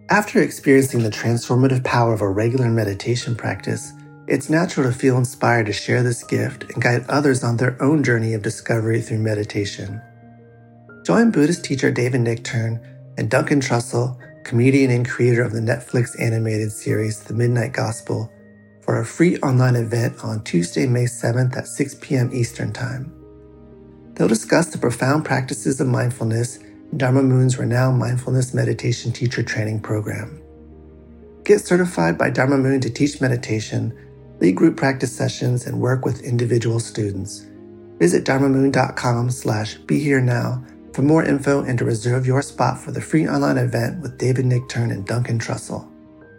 After experiencing the transformative power of a regular meditation practice, it's natural to feel inspired to share this gift and guide others on their own journey of discovery through meditation. Join Buddhist teacher David Nichtern and Duncan Trussell, comedian and creator of the Netflix animated series The Midnight Gospel, for a free online event on Tuesday, May 7th at 6 p.m. Eastern Time. They'll discuss the profound practices of mindfulness in Dharma Moon's renowned mindfulness meditation teacher training program. Get certified by Dharma Moon to teach meditation, lead group practice sessions, and work with individual students. Visit dharmamoon.com/beherenow for more info and to reserve your spot for the free online event with David Nichtern and Duncan Trussell.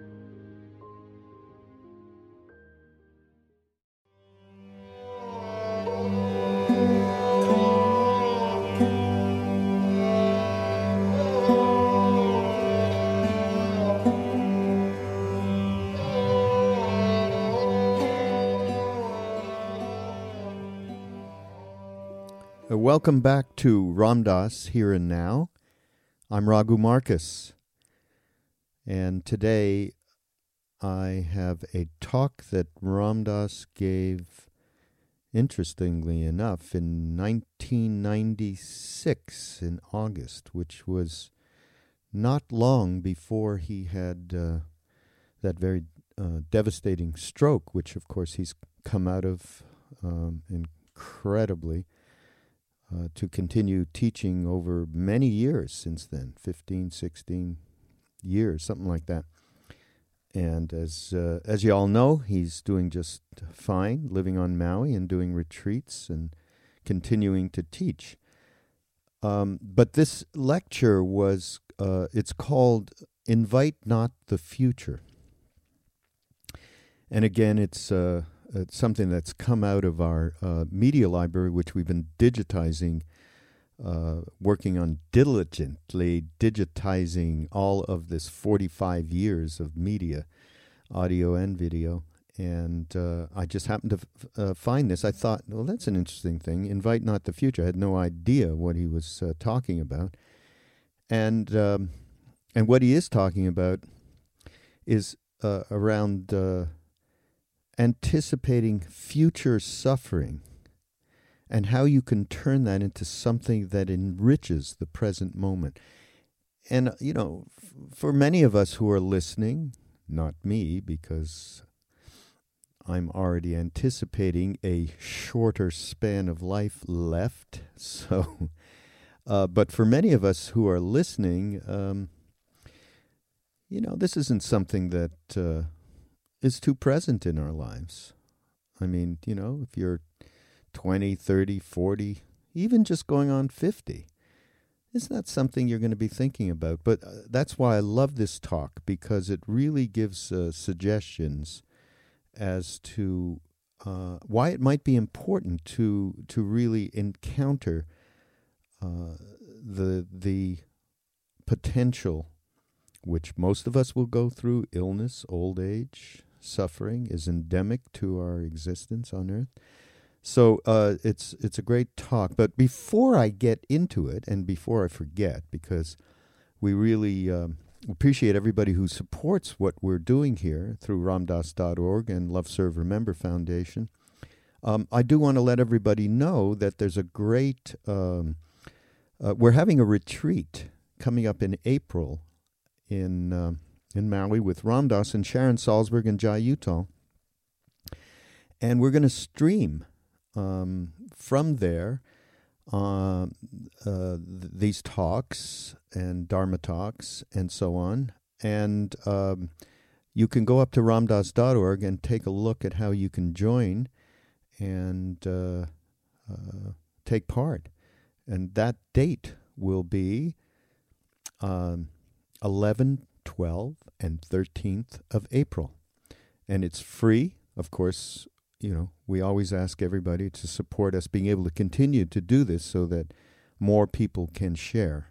Welcome back to Ram Dass Here and Now. I'm Raghu Marcus, and today I have a talk that Ram Dass gave, interestingly enough, in 1996 in August, which was not long before he had that very devastating stroke, which of course he's come out of incredibly. To continue teaching over many years since then, 15, 16 years, something like that. And as you all know, he's doing just fine, living on Maui and doing retreats and continuing to teach. But this lecture was, it's called Invite Not the Future. And again, it's something that's come out of our media library, which we've been digitizing, working on diligently digitizing all of this 45 years of media, audio and video. And I just happened to find this. I thought, well, that's an interesting thing. Invite not the future. I had no idea what he was talking about. And what he is talking about is around anticipating future suffering and how you can turn that into something that enriches the present moment. And, you know, for many of us who are listening, not me, because I'm already anticipating a shorter span of life left. So, but for many of us who are listening, you know, this isn't something that is too present in our lives. I mean, you know, if you're 20, 30, 40, even just going on 50, it's not something you're going to be thinking about. But that's why I love this talk, because it really gives suggestions as to why it might be important to really encounter the potential, which most of us will go through. Illness, old age, suffering is endemic to our existence on Earth. So it's a great talk. But before I get into it, and before I forget, because we really appreciate everybody who supports what we're doing here through ramdass.org and Love Serve Remember Foundation, I do want to let everybody know that there's a great, we're having a retreat coming up in April in Maui with Ram Dass and Sharon Salzberg and Jai Uttal. And we're going to stream from there these talks and Dharma talks and so on. And you can go up to ramdass.org and take a look at how you can join and take part. And that date will be 11, 12, and 13th of April. And it's free. Of course, you know, we always ask everybody to support us being able to continue to do this so that more people can share,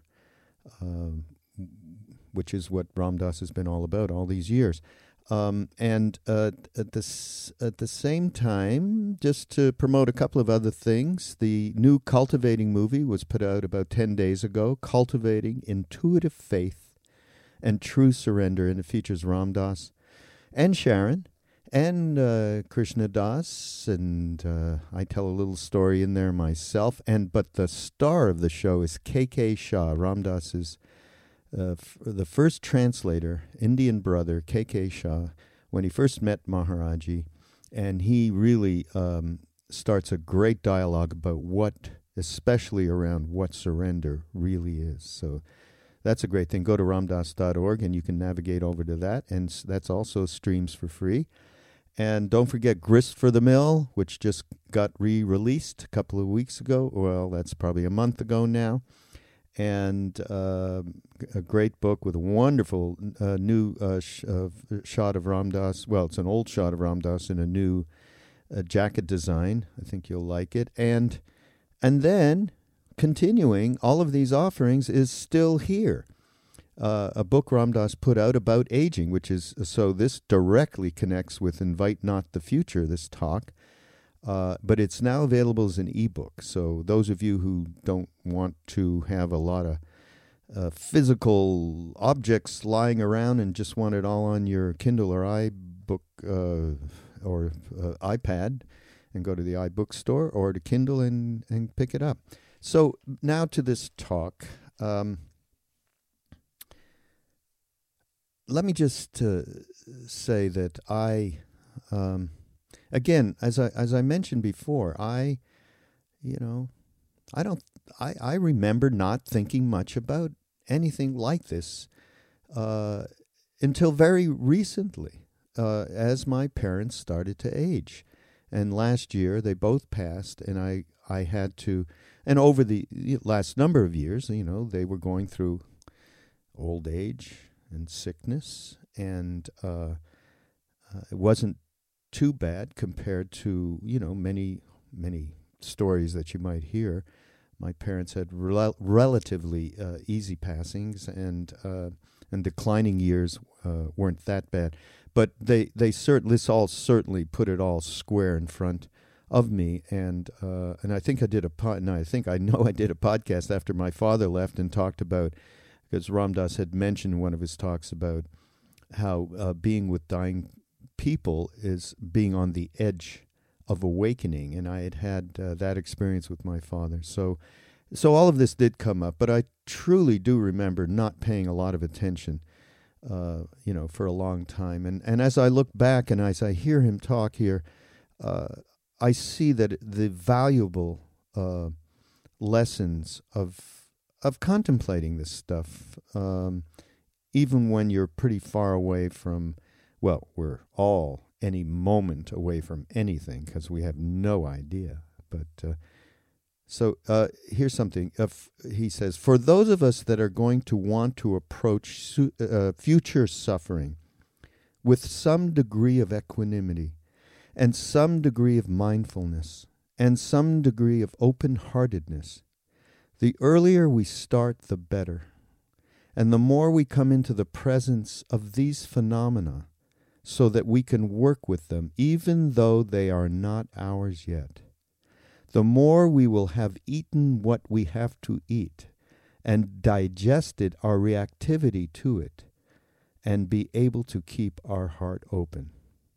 which is what Ram Dass has been all about all these years. And at the same time, just to promote a couple of other things, the new Cultivating movie was put out about 10 days ago, Cultivating Intuitive Faith, and True Surrender, and it features Ram Dass and Sharon and Krishna Das, and I tell a little story in there myself. But the star of the show is K.K. Shah, Ram Dass's the first translator, Indian brother, K.K. Shah, when he first met Maharaji, and he really starts a great dialogue about especially around what surrender really is. So that's a great thing. Go to ramdas.org and you can navigate over to that, and that's also streams for free. And don't forget Grist for the Mill, which just got re-released a couple of weeks ago. Well, that's probably a month ago now. And a great book with a wonderful new shot of Ram Dass. Well, it's an old shot of Ram Dass in a new jacket design. I think you'll like it. And then, continuing, all of these offerings is still here. A book Ram Dass put out about aging, which is, so this directly connects with Invite Not the Future, this talk. But it's now available as an ebook. So those of you who don't want to have a lot of physical objects lying around and just want it all on your Kindle or iBook or iPad, and go to the iBook store or to Kindle and pick it up. So now to this talk. Let me just say that again, as I mentioned before, I remember not thinking much about anything like this until very recently, as my parents started to age. And last year they both passed, and I had to, and over the last number of years, they were going through old age and sickness, and it wasn't too bad compared to many stories that you might hear. My parents had relatively easy passings, and declining years weren't that bad. But this all certainly put it all square in front of me, and I think I did I did a podcast after my father left and talked about, because Ram Dass had mentioned in one of his talks about how being with dying people is being on the edge of awakening, and I had that experience with my father. So all of this did come up, but I truly do remember not paying a lot of attention, for a long time. And as I look back and as I hear him talk here, I see that the valuable lessons of contemplating this stuff, even when you're pretty far away from, well, we're all any moment away from anything because we have no idea. But so here's something. He says, for those of us that are going to want to approach future suffering with some degree of equanimity and some degree of mindfulness and some degree of open-heartedness, the earlier we start, the better. And the more we come into the presence of these phenomena so that we can work with them, even though they are not ours yet, the more we will have eaten what we have to eat and digested our reactivity to it and be able to keep our heart open.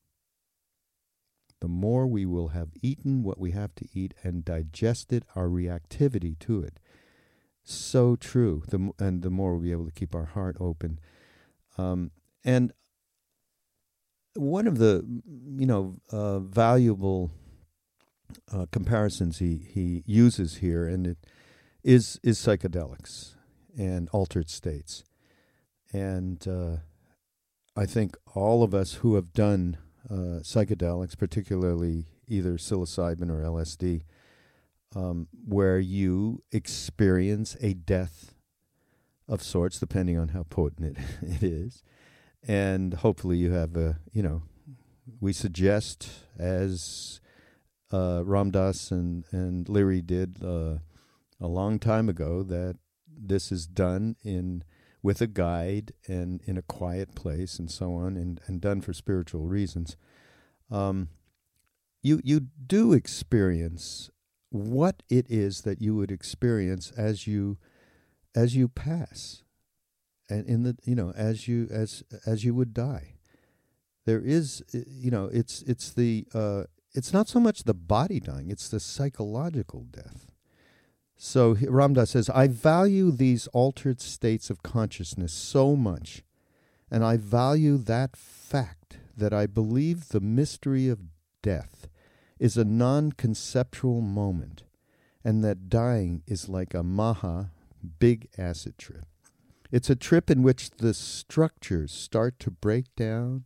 The more we will have eaten what we have to eat and digested our reactivity to it. So true. And the more we'll be able to keep our heart open. And one of the, valuable comparisons he uses here, and it is psychedelics and altered states. And I think all of us who have done psychedelics, particularly either psilocybin or LSD, where you experience a death of sorts, depending on how potent it is. And hopefully you have we suggest, as Ram Dass and Leary did a long time ago, that this is done with a guide and in a quiet place and so on, and done for spiritual reasons. You do experience what it is that you would experience as you pass. and in the, as you would die. There is, it's not so much the body dying, it's the psychological death. So Ram Dass says, I value these altered states of consciousness so much, and I value that fact that I believe the mystery of death is a non-conceptual moment, and that dying is like a maha, big acid trip. It's a trip in which the structures start to break down,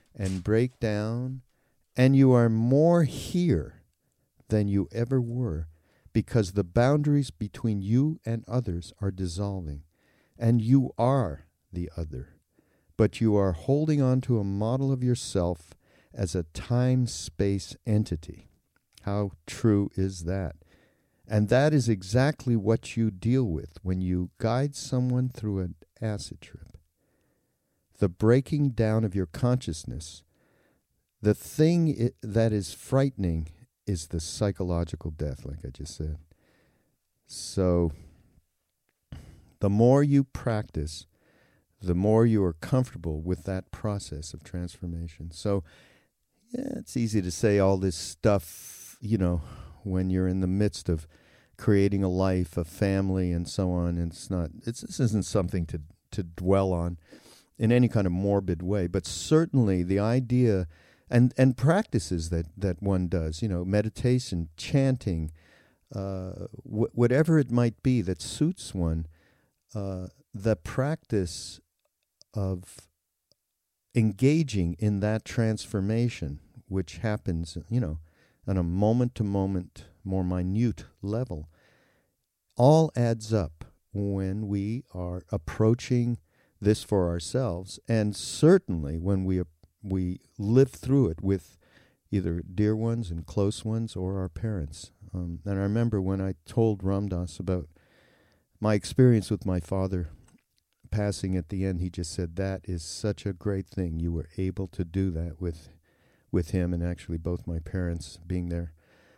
and you are more here than you ever were, because the boundaries between you and others are dissolving, and you are the other. But you are holding on to a model of yourself as a time-space entity. How true is that? And that is exactly what you deal with when you guide someone through an acid trip. The breaking down of your consciousness. The thing that is frightening is the psychological death, like I just said. So the more you practice, the more you are comfortable with that process of transformation. So, yeah, it's easy to say all this stuff, when you're in the midst of creating a life, a family, and so on. And this isn't something to dwell on in any kind of morbid way, but certainly the idea and practices that one does, meditation, chanting, whatever it might be that suits one, the practice of engaging in that transformation, which happens, on a moment-to-moment, more minute level, all adds up when we are approaching this for ourselves, and certainly when we live through it with either dear ones and close ones or our parents. And I remember when I told Ram Dass about my experience with my father passing at the end, he just said, that is such a great thing. You were able to do that with him, and actually both my parents being there.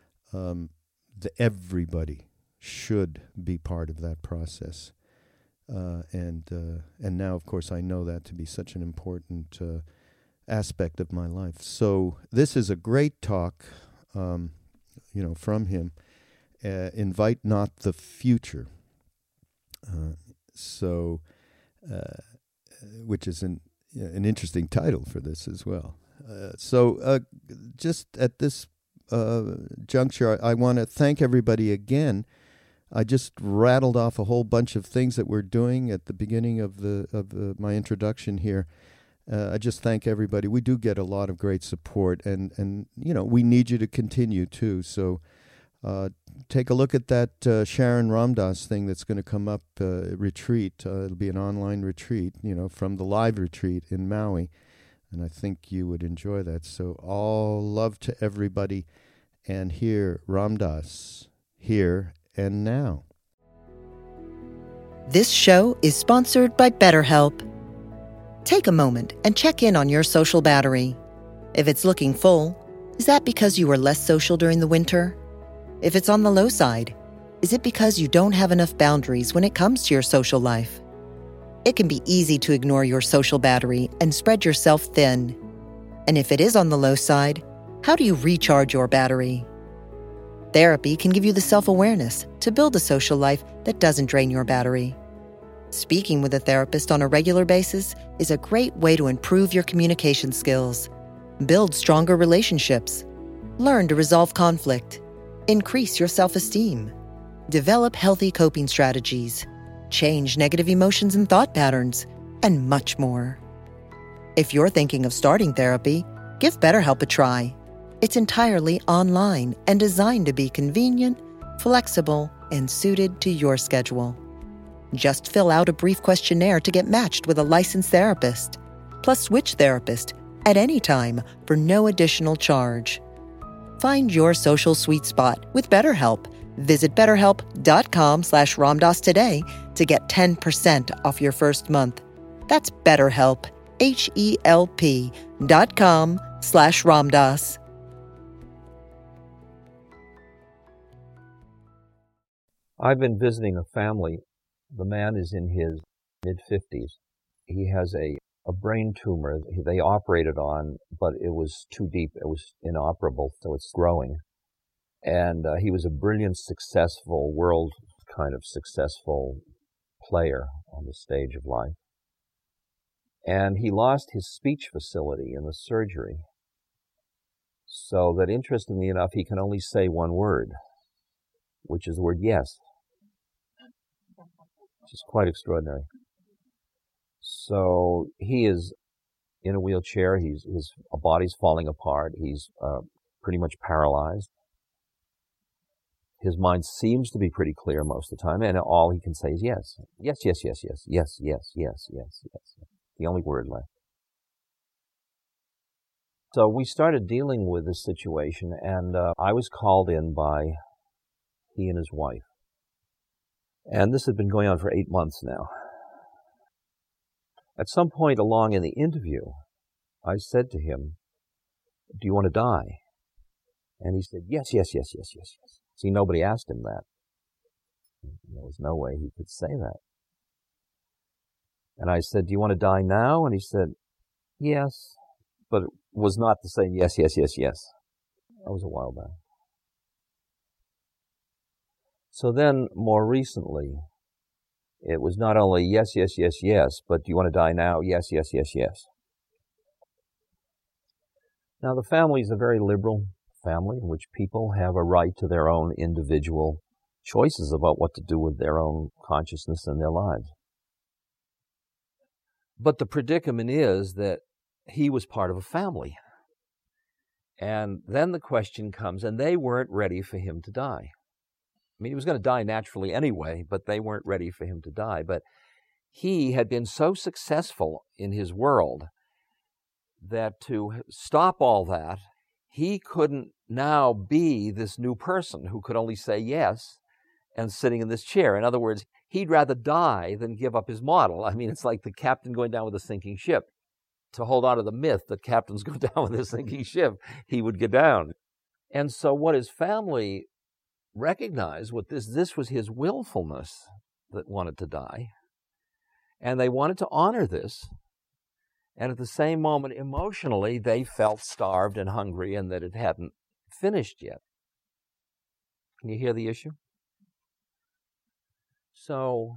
Everybody should be part of that process. And now, of course, I know that to be such an important aspect of my life. So this is a great talk, from him. Invite not the future. Which is an interesting title for this as well. Just at this juncture, I want to thank everybody again. I just rattled off a whole bunch of things that we're doing at the beginning of my introduction here. I just thank everybody. We do get a lot of great support, and we need you to continue too. So take a look at that Sharon Ram Dass thing that's going to come up, retreat. It'll be an online retreat, from the live retreat in Maui, and I think you would enjoy that. So all love to everybody, and here Ram Dass, here and now. This show is sponsored by BetterHelp. Take a moment and check in on your social battery. If it's looking full, is that because you were less social during the winter? If it's on the low side, is it because you don't have enough boundaries when it comes to your social life? It can be easy to ignore your social battery and spread yourself thin. And if it is on the low side, how do you recharge your battery? Therapy can give you the self-awareness to build a social life that doesn't drain your battery. Speaking with a therapist on a regular basis is a great way to improve your communication skills, build stronger relationships, learn to resolve conflict, increase your self-esteem, develop healthy coping strategies, change negative emotions and thought patterns, and much more. If you're thinking of starting therapy, give BetterHelp a try. It's entirely online and designed to be convenient, flexible, and suited to your schedule. Just fill out a brief questionnaire to get matched with a licensed therapist, plus switch therapist at any time for no additional charge. Find your social sweet spot with BetterHelp. Visit BetterHelp.com/RamDass today to get 10% off your first month. That's BetterHelp, HELP.com/RamDass. I've been visiting a family. The man is in his mid-50s, he has a brain tumor they operated on, but it was too deep. It was inoperable, so it's growing. And he was a brilliant, successful, world kind of successful player on the stage of life. And he lost his speech facility in the surgery. So that, interestingly enough, he can only say one word, which is the word yes, which is quite extraordinary. So he is in a wheelchair. His body's falling apart. He's pretty much paralyzed. His mind seems to be pretty clear most of the time, and all he can say is yes. Yes, yes, yes, yes, yes, yes, yes, yes, yes. The only word left. So we started dealing with this situation, and I was called in by he and his wife. And this had been going on for 8 months now. At some point along in the interview, I said to him, "Do you want to die?" And he said, "Yes, yes, yes, yes, yes, yes." See, nobody asked him that. There was no way he could say that. And I said, "Do you want to die now?" And he said, "Yes," but it was not the same yes, yes, yes, yes. That was a while back. So then, more recently, it was not only yes, yes, yes, yes, but "Do you want to die now?" Yes, yes, yes, yes. Now, the family is a very liberal family in which people have a right to their own individual choices about what to do with their own consciousness and their lives. But the predicament is that he was part of a family. And then the question comes, and they weren't ready for him to die. I mean, he was going to die naturally anyway, but they weren't ready for him to die. But he had been so successful in his world that to stop all that, he couldn't now be this new person who could only say yes and sitting in this chair. In other words, he'd rather die than give up his model. I mean, it's like the captain going down with a sinking ship. To hold on to the myth that captains go down with a sinking ship, he would get down. And so what his family recognized, this was his willfulness that wanted to die. And they wanted to honor this. And at the same moment, emotionally, they felt starved and hungry and that it hadn't finished yet. Can you hear the issue? So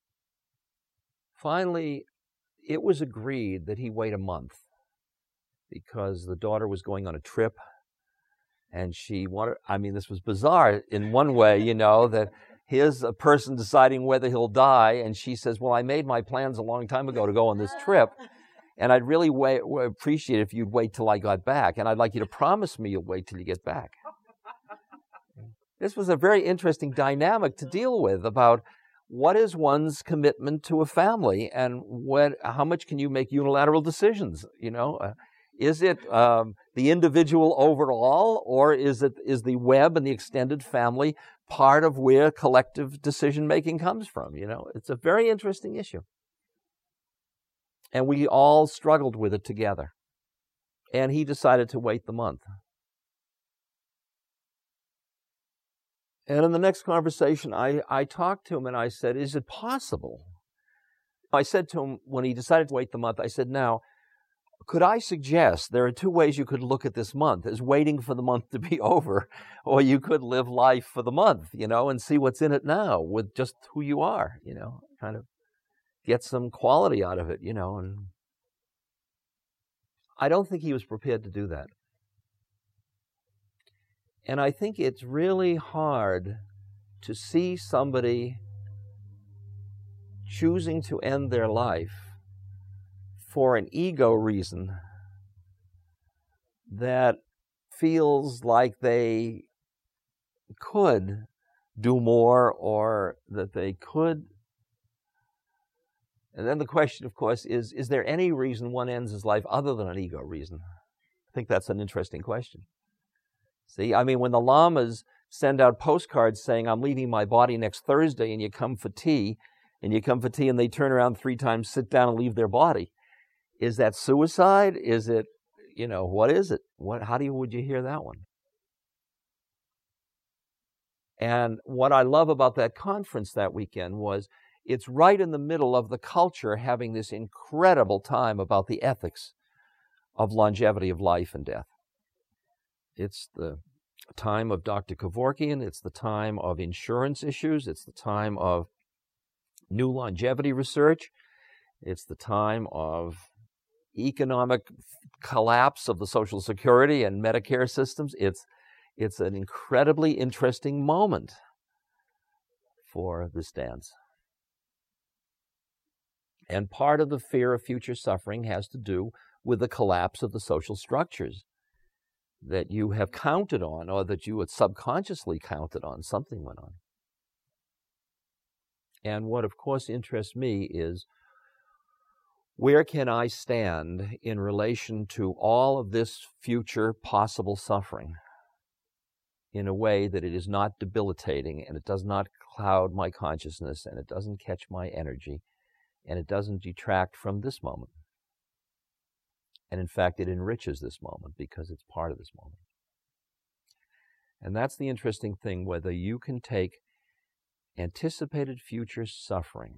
finally, it was agreed that he wait a month because the daughter was going on a trip and she wanted, I mean, this was bizarre in one way, that here's a person deciding whether he'll die, and she says, "Well, I made my plans a long time ago to go on this trip, and I'd really appreciate it if you'd wait till I got back, and I'd like you to promise me you'll wait till you get back." This was a very interesting dynamic to deal with about what is one's commitment to a family and how much can you make unilateral decisions, Is it the individual overall, or is the web and the extended family part of where collective decision-making comes from? It's a very interesting issue. And we all struggled with it together. And he decided to wait the month. And in the next conversation, I talked to him and I said, "Is it possible?" I said to him, when he decided to wait the month, I said, "Now, could I suggest there are two ways you could look at this month, as waiting for the month to be over, or you could live life for the month, and see what's in it now with just who you are, kind of get some quality out of it, and I don't think he was prepared to do that. And I think it's really hard to see somebody choosing to end their life for an ego reason that feels like they could do more or that they could. And then the question, of course, is there any reason one ends his life other than an ego reason? I think that's an interesting question. See, I mean, when the lamas send out postcards saying, "I'm leaving my body next Thursday," and you come for tea, and they turn around 3 times, sit down, and leave their body. Is that suicide? Is it, what is it? How would you hear that one? And what I love about that conference that weekend was It's right in the middle of the culture having this incredible time about the ethics of longevity of life and death. It's the time of Dr. Kevorkian. It's the time of insurance issues. It's the time of new longevity research. It's the time of economic collapse of the Social Security and Medicare systems. It's an incredibly interesting moment for this dance. And part of the fear of future suffering has to do with the collapse of the social structures that you have counted on, or that you had subconsciously counted on. Something went on. And what, of course, interests me is, where can I stand in relation to all of this future possible suffering in a way that it is not debilitating, and it does not cloud my consciousness, and it doesn't catch my energy, and it doesn't detract from this moment. And in fact, it enriches this moment because it's part of this moment. And that's the interesting thing, whether you can take anticipated future suffering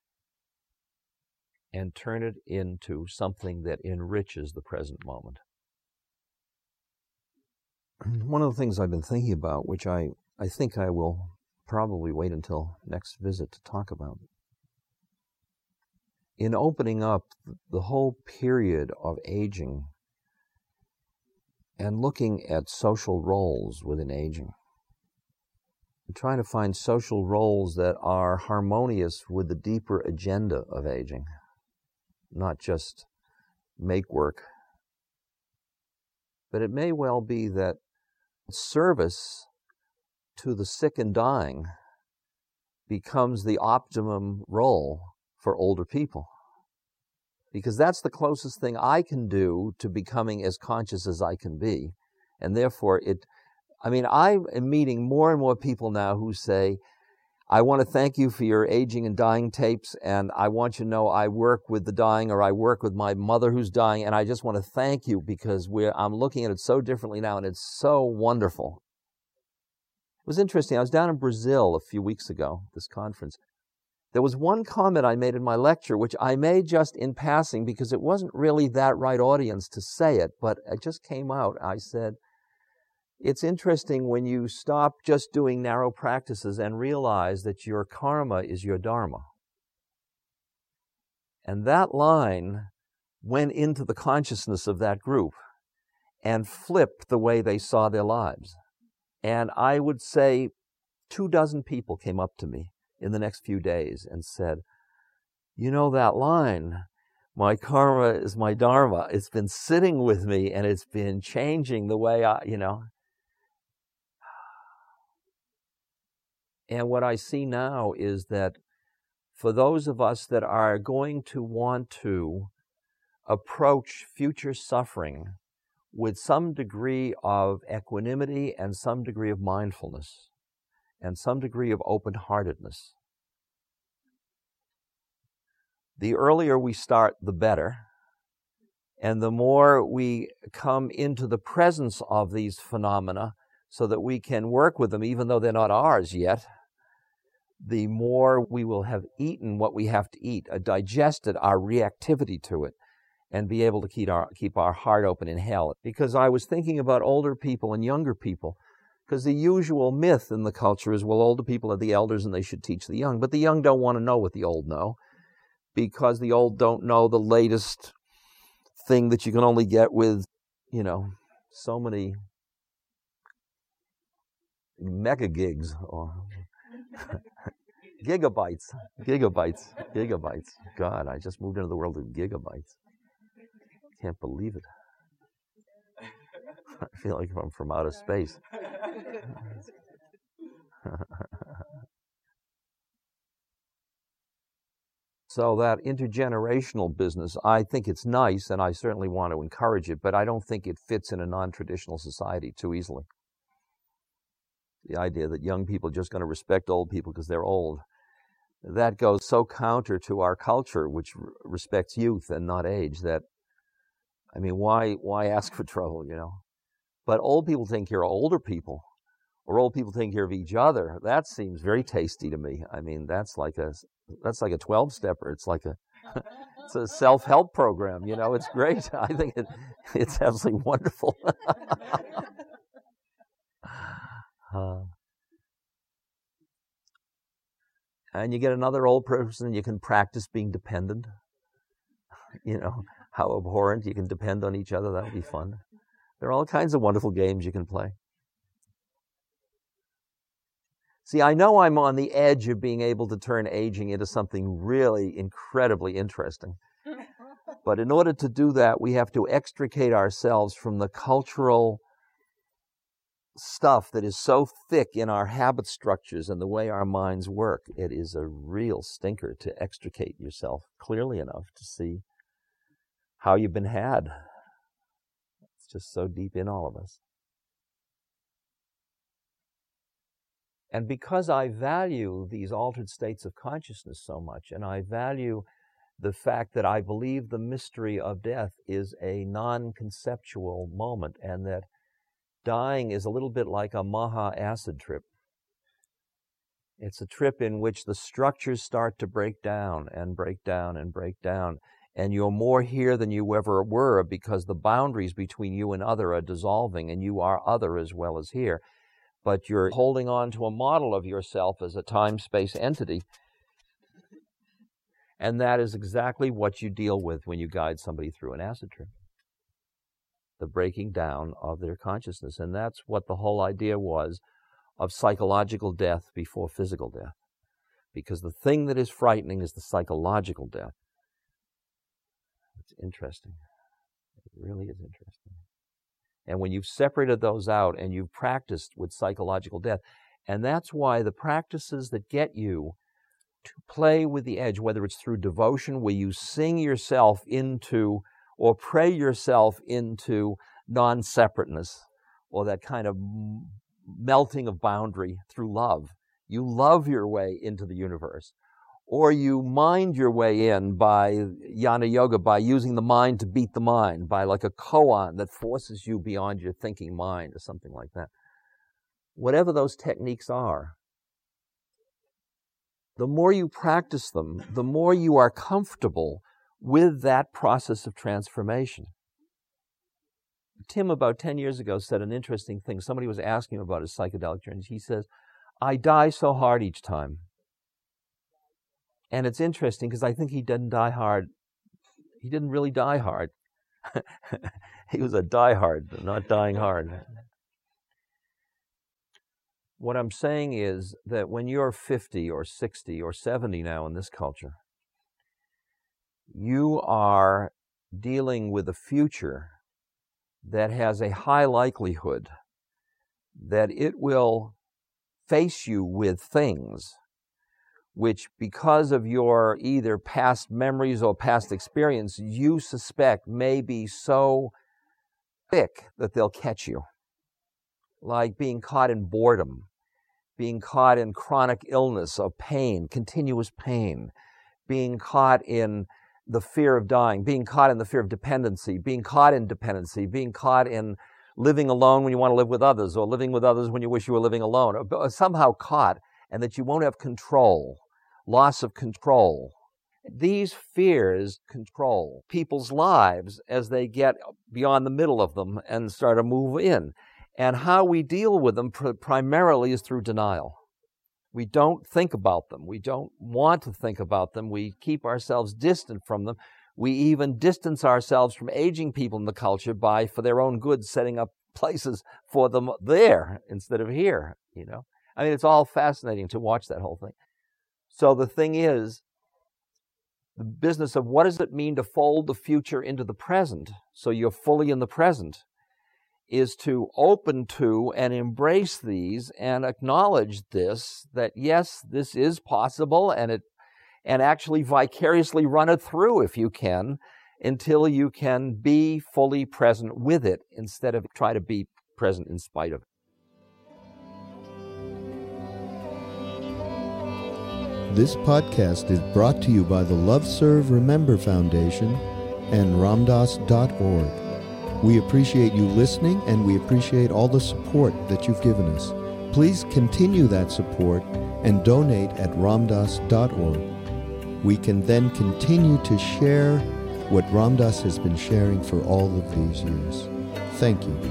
and turn it into something that enriches the present moment. One of the things I've been thinking about, which I think I will probably wait until next visit to talk about, in opening up the whole period of aging and looking at social roles within aging, and trying to find social roles that are harmonious with the deeper agenda of aging, not just make work. But it may well be that service to the sick and dying becomes the optimum role for older people, because that's the closest thing I can do to becoming as conscious as I can be. And therefore, I am meeting more and more people now who say, I want to thank you for your aging and dying tapes, and I want you to know I work with the dying, or I work with my mother who's dying, and I just want to thank you because I'm looking at it so differently now, and it's so wonderful. It was interesting. I was down in Brazil a few weeks ago, this conference. There was one comment I made in my lecture, which I made just in passing because it wasn't really that right audience to say it, but it just came out. I said, it's interesting when you stop just doing narrow practices and realize that your karma is your dharma. And that line went into the consciousness of that group and flipped the way they saw their lives. And I would say 24 people came up to me in the next few days and said, you know that line, my karma is my dharma. It's been sitting with me and it's been changing the way And what I see now is that for those of us that are going to want to approach future suffering with some degree of equanimity and some degree of mindfulness and some degree of open-heartedness, the earlier we start, the better. And the more we come into the presence of these phenomena so that we can work with them, even though they're not ours yet, the more we will have eaten what we have to eat, digested our reactivity to it, and be able to keep our heart open in hell. Because I was thinking about older people and younger people, because the usual myth in the culture is, well, older people are the elders and they should teach the young. But the young don't want to know what the old know, because the old don't know the latest thing that you can only get with, so many mega gigs or gigabytes. God, I just moved into the world of gigabytes. Can't believe it. I feel like I'm from outer space. So that intergenerational business, I think it's nice, and I certainly want to encourage it, but I don't think it fits in a non-traditional society too easily. The idea that young people are just going to respect old people because they're old, that goes so counter to our culture, which respects youth and not age, that, why ask for trouble, But old people taking care of older people, or old people taking care of each other, that seems very tasty to me. That's like a That's like a 12-stepper. It's like it's a self-help program. It's great. I think it's absolutely wonderful. And you get another old person, you can practice being dependent. How abhorrent, you can depend on each other. That'll be fun. There are all kinds of wonderful games you can play. See, I know I'm on the edge of being able to turn aging into something really incredibly interesting. But in order to do that, we have to extricate ourselves from the cultural stuff that is so thick in our habit structures and the way our minds work. It is a real stinker to extricate yourself clearly enough to see how you've been had. It's just so deep in all of us. And because I value these altered states of consciousness so much, and I value the fact that I believe the mystery of death is a non-conceptual moment, and that dying is a little bit like a Maha acid trip. It's a trip in which the structures start to break down and break down and break down, and you're more here than you ever were because the boundaries between you and other are dissolving, and you are other as well as here. But you're holding on to a model of yourself as a time-space entity. And that is exactly what you deal with when you guide somebody through an acid trip. The breaking down of their consciousness. And that's what the whole idea was of psychological death before physical death. Because the thing that is frightening is the psychological death. It's interesting. It really is interesting. And when you've separated those out and you've practiced with psychological death, and that's why the practices that get you to play with the edge, whether it's through devotion, where you sing yourself into or pray yourself into non-separateness, or that kind of melting of boundary through love. You love your way into the universe. Or you mind your way in by jnana yoga, by using the mind to beat the mind, by like a koan that forces you beyond your thinking mind or something like that. Whatever those techniques are, the more you practice them, the more you are comfortable with that process of transformation. Tim, about 10 years ago, said an interesting thing. Somebody was asking him about his psychedelic journeys. He says, I die so hard each time. And it's interesting because I think he didn't die hard. He didn't really die hard. He was a diehard, not dying hard. What I'm saying is that when you're 50 or 60 or 70 now in this culture, you are dealing with a future that has a high likelihood that it will face you with things which, because of your either past memories or past experience, you suspect may be so thick that they'll catch you. Like being caught in boredom, being caught in chronic illness or pain, continuous pain, being caught in the fear of dying, being caught in the fear of dependency, being caught in dependency, being caught in living alone when you want to live with others, or living with others when you wish you were living alone, or somehow caught, and that you won't have control. Loss of control. These fears control people's lives as they get beyond the middle of them and start to move in. And how we deal with them primarily is through denial. We don't think about them. We don't want to think about them. We keep ourselves distant from them. We even distance ourselves from aging people in the culture by, for their own good, setting up places for them there instead of here, I mean, it's all fascinating to watch that whole thing. So the thing is, the business of what does it mean to fold the future into the present, so you're fully in the present, is to open to and embrace these and acknowledge this, that yes, this is possible, and actually vicariously run it through if you can, until you can be fully present with it instead of try to be present in spite of it. This podcast is brought to you by the Love Serve Remember Foundation and Ramdas.org. We appreciate you listening, and we appreciate all the support that you've given us. Please continue that support and donate at Ramdas.org. we can then continue to share what Ram Dass has been sharing for all of these years. Thank you.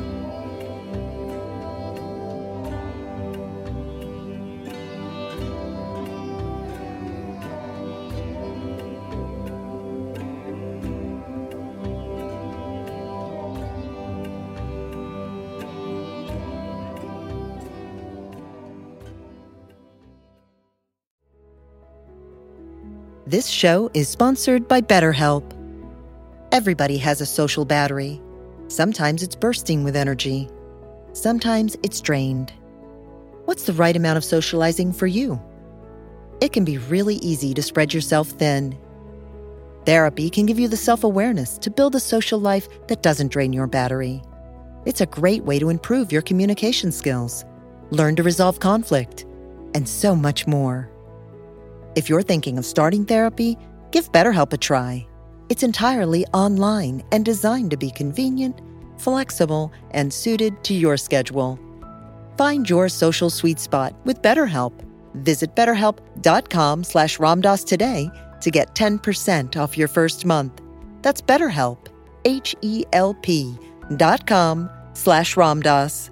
This show is sponsored by BetterHelp. Everybody has a social battery. Sometimes it's bursting with energy. Sometimes it's drained. What's the right amount of socializing for you? It can be really easy to spread yourself thin. Therapy can give you the self-awareness to build a social life that doesn't drain your battery. It's a great way to improve your communication skills, learn to resolve conflict, and so much more. If you're thinking of starting therapy, give BetterHelp a try. It's entirely online and designed to be convenient, flexible, and suited to your schedule. Find your social sweet spot with BetterHelp. Visit BetterHelp.com/Ramdas today to get 10% off your first month. That's BetterHelp, HELP.com/Ramdas.